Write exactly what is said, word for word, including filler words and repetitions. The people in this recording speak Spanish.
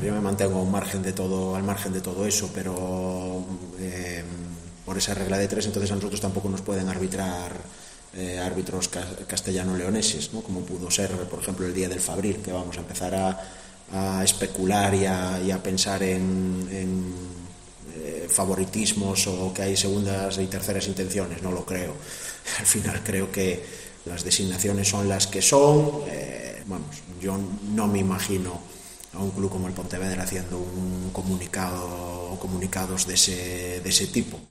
yo me mantengo al margen de todo, al margen de todo eso, pero eh, por esa regla de tres, entonces a nosotros tampoco nos pueden arbitrar eh, árbitros castellano-leoneses, ¿no? Como pudo ser, por ejemplo, el día del Fabril, que vamos a empezar a, a especular y a, y a pensar en, en eh, favoritismos o que hay segundas y terceras intenciones. No lo creo. Al final creo que las designaciones son las que son. Eh, vamos, yo no me imagino a un club como el Pontevedra haciendo un comunicado o comunicados de ese, de ese tipo.